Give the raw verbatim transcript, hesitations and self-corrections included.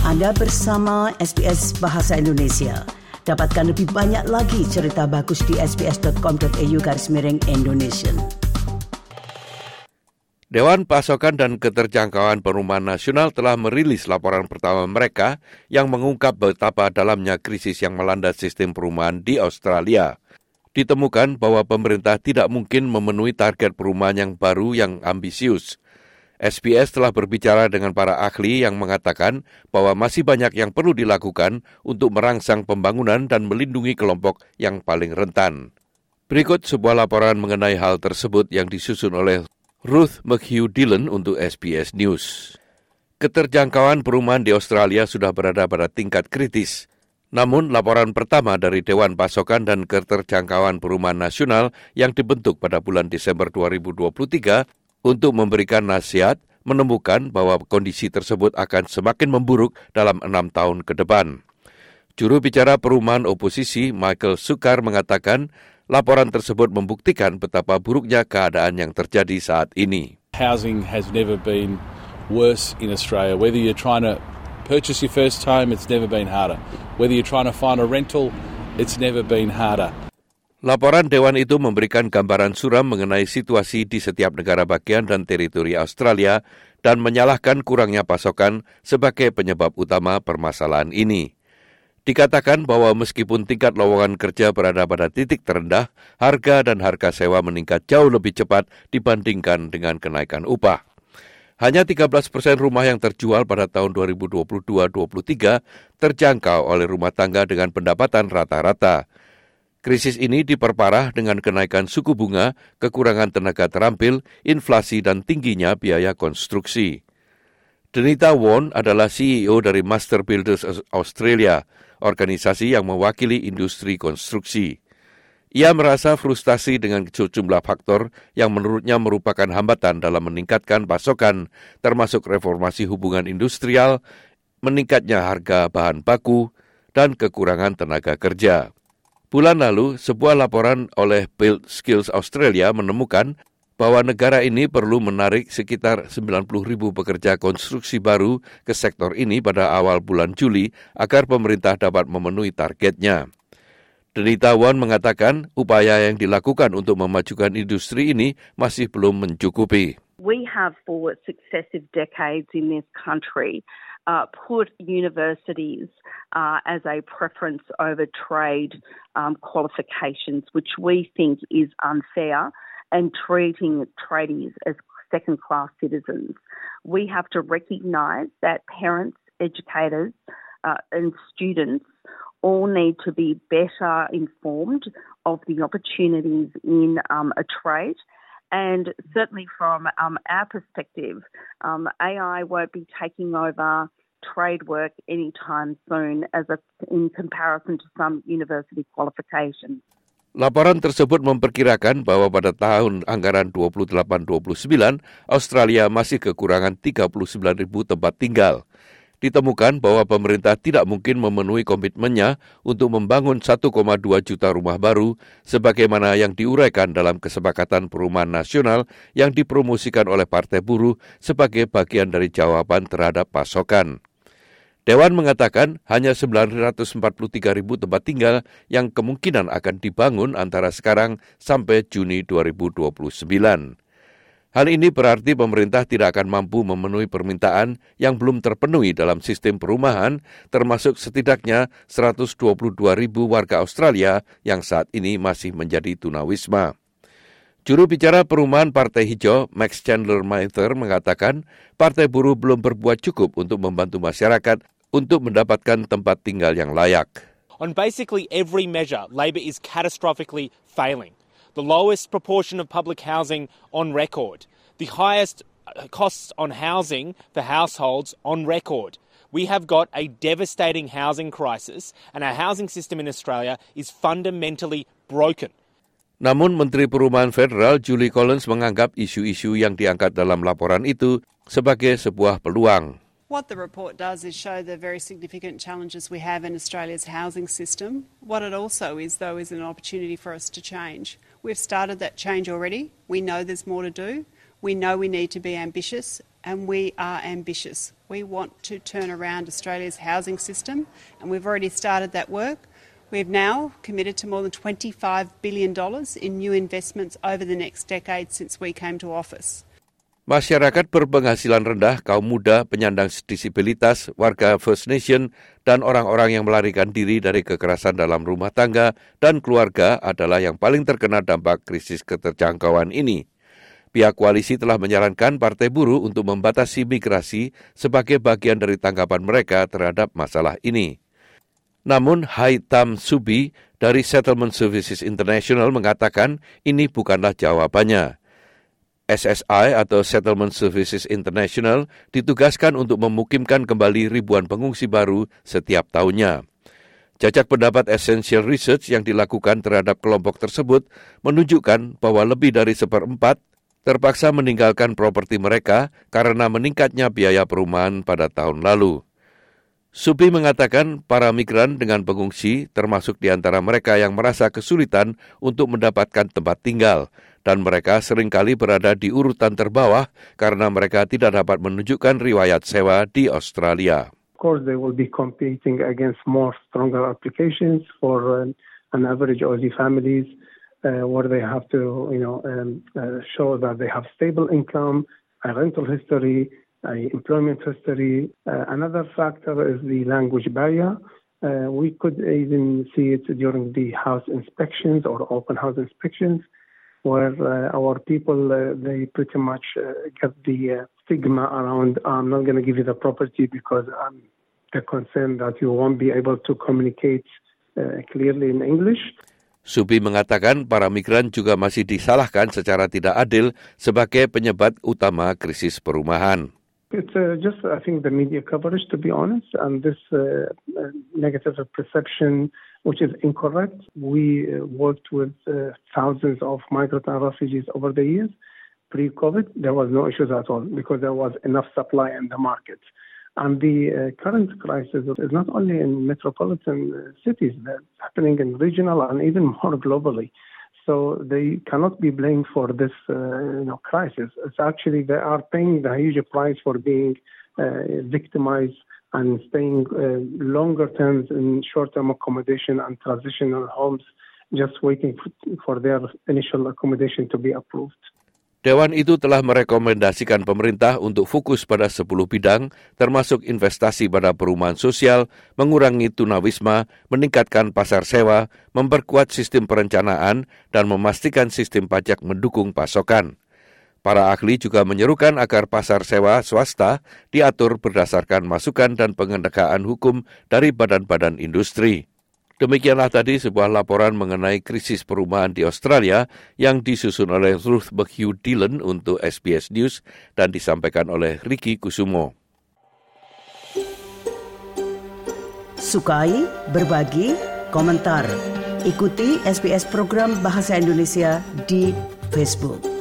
Anda bersama S B S Bahasa Indonesia. Dapatkan lebih banyak lagi cerita bagus di sbs.com.au garis miring Indonesia. Dewan Pasokan dan Keterjangkauan Perumahan Nasional telah merilis laporan pertama mereka yang mengungkap betapa dalamnya krisis yang melanda sistem perumahan di Australia. Ditemukan bahwa pemerintah tidak mungkin memenuhi target perumahan yang baru yang ambisius. S B S telah berbicara dengan para ahli yang mengatakan bahwa masih banyak yang perlu dilakukan untuk merangsang pembangunan dan melindungi kelompok yang paling rentan. Berikut sebuah laporan mengenai hal tersebut yang disusun oleh Ruth McHugh-Dillon untuk S B S News. Keterjangkauan perumahan di Australia sudah berada pada tingkat kritis. Namun, laporan pertama dari Dewan Pasokan dan Keterjangkauan Perumahan Nasional yang dibentuk pada bulan Desember dua ribu dua puluh tiga untuk memberikan nasihat menemukan bahwa kondisi tersebut akan semakin memburuk dalam enam tahun ke depan. Juru bicara perumahan oposisi Michael Sukar mengatakan laporan tersebut membuktikan betapa buruknya keadaan yang terjadi saat ini. Housing has never been worse in Australia. Whether you're trying to purchase your first home, it's never been harder. Whether you're trying to find a rental, it's never been harder. Laporan Dewan itu memberikan gambaran suram mengenai situasi di setiap negara bagian dan teritori Australia dan menyalahkan kurangnya pasokan sebagai penyebab utama permasalahan ini. Dikatakan bahwa meskipun tingkat lowongan kerja berada pada titik terendah, harga dan harga sewa meningkat jauh lebih cepat dibandingkan dengan kenaikan upah. Hanya tiga belas persen rumah yang terjual pada tahun dua ribu dua puluh dua dua puluh tiga terjangkau oleh rumah tangga dengan pendapatan rata-rata. Krisis ini diperparah dengan kenaikan suku bunga, kekurangan tenaga terampil, inflasi dan tingginya biaya konstruksi. Denita Won adalah C E O dari Master Builders Australia, organisasi yang mewakili industri konstruksi. Ia merasa frustasi dengan sejumlah faktor yang menurutnya merupakan hambatan dalam meningkatkan pasokan, termasuk reformasi hubungan industrial, meningkatnya harga bahan baku, dan kekurangan tenaga kerja. Bulan lalu, sebuah laporan oleh Build Skills Australia menemukan bahwa negara ini perlu menarik sekitar sembilan puluh ribu pekerja konstruksi baru ke sektor ini pada awal bulan Juli agar pemerintah dapat memenuhi targetnya. Denita Won mengatakan upaya yang dilakukan untuk memajukan industri ini masih belum mencukupi. We have for successive decades in this country uh, put universities uh, as a preference over trade um, qualifications, which we think is unfair, and treating tradies as second-class citizens. We have to recognise that parents, educators uh, and students all need to be better informed of the opportunities in um, a trade. And certainly from um, our perspective, um, A I won't be taking over trade work anytime soon as a, in comparison to some university qualifications. Laporan tersebut memperkirakan bahwa pada tahun anggaran dua puluh delapan dua puluh sembilan, Australia masih kekurangan tiga puluh sembilan ribu tempat tinggal. Ditemukan bahwa pemerintah tidak mungkin memenuhi komitmennya untuk membangun satu koma dua juta rumah baru sebagaimana yang diuraikan dalam Kesepakatan Perumahan Nasional yang dipromosikan oleh Partai Buruh sebagai bagian dari jawaban terhadap pasokan. Dewan mengatakan hanya sembilan ratus empat puluh tiga ribu tempat tinggal yang kemungkinan akan dibangun antara sekarang sampai Juni dua ribu dua puluh sembilan. Hal ini berarti pemerintah tidak akan mampu memenuhi permintaan yang belum terpenuhi dalam sistem perumahan, termasuk setidaknya seratus dua puluh dua ribu warga Australia yang saat ini masih menjadi tunawisma. Juru bicara perumahan Partai Hijau, Max Chandler Mather, mengatakan Partai Buruh belum berbuat cukup untuk membantu masyarakat untuk mendapatkan tempat tinggal yang layak. On basically every measure, Labor is catastrophically failing. The lowest proportion of public housing on record. The highest costs on housing for households on record. We have got a devastating housing crisis and our housing system in Australia is fundamentally broken. Namun Menteri Perumahan Federal Julie Collins menganggap isu-isu yang diangkat dalam laporan itu sebagai sebuah peluang. What the report does is show the very significant challenges we have in Australia's housing system. What it also is, though, is an opportunity for us to change. We've started that change already. We know there's more to do. We know we need to be ambitious, and we are ambitious. We want to turn around Australia's housing system, and we've already started that work. We've now committed to more than twenty-five billion dollars in new investments over the next decade since we came to office. Masyarakat berpenghasilan rendah, kaum muda, penyandang disabilitas, warga First Nation, dan orang-orang yang melarikan diri dari kekerasan dalam rumah tangga dan keluarga adalah yang paling terkena dampak krisis keterjangkauan ini. Pihak koalisi telah menyarankan Partai Buruh untuk membatasi migrasi sebagai bagian dari tanggapan mereka terhadap masalah ini. Namun Haitham Subi dari Settlement Services International mengatakan ini bukanlah jawabannya. S S I atau Settlement Services International ditugaskan untuk memukimkan kembali ribuan pengungsi baru setiap tahunnya. Jajak pendapat Essential Research yang dilakukan terhadap kelompok tersebut menunjukkan bahwa lebih dari seperempat terpaksa meninggalkan properti mereka karena meningkatnya biaya perumahan pada tahun lalu. Subi mengatakan para migran dengan pengungsi termasuk di antara mereka yang merasa kesulitan untuk mendapatkan tempat tinggal, dan mereka seringkali berada di urutan terbawah karena mereka tidak dapat menunjukkan riwayat sewa di Australia. Of course, they will be competing against more stronger applications for uh, an average Aussie families, uh, where they have to, you know, um, uh, show that they have stable income, a rental history, a employment history. Uh, another factor is the language barrier. Uh, we could even see it during the house inspections or open house inspections, where uh, our people, uh, they pretty much uh, get the uh, stigma around, I'm not going to give you the property because I'm concerned that you won't be able to communicate uh, clearly in English. Subi mengatakan para migran juga masih disalahkan secara tidak adil sebagai penyebab utama krisis perumahan. It's uh, just, I think, the media coverage, to be honest, and this uh, uh, negative perception, which is incorrect. We uh, worked with uh, thousands of migrant and refugees over the years. Pre-COVID, there was no issues at all because there was enough supply in the market. And the uh, current crisis is not only in metropolitan uh, cities, it's happening in regional and even more globally. So they cannot be blamed for this uh, you know, crisis. It's actually they are paying the huge price for being uh, victimized and staying uh, longer terms in short-term accommodation and transitional homes, just waiting for their initial accommodation to be approved. Dewan itu telah merekomendasikan pemerintah untuk fokus pada sepuluh bidang, termasuk investasi pada perumahan sosial, mengurangi tunawisma, meningkatkan pasar sewa, memperkuat sistem perencanaan, dan memastikan sistem pajak mendukung pasokan. Para ahli juga menyerukan agar pasar sewa swasta diatur berdasarkan masukan dan pengendakaan hukum dari badan-badan industri. Demikianlah tadi sebuah laporan mengenai krisis perumahan di Australia yang disusun oleh Ruth McHugh Dillon untuk S B S News dan disampaikan oleh Ricky Kusumo. Sukai, berbagi, komentar. Ikuti S B S program Bahasa Indonesia di Facebook.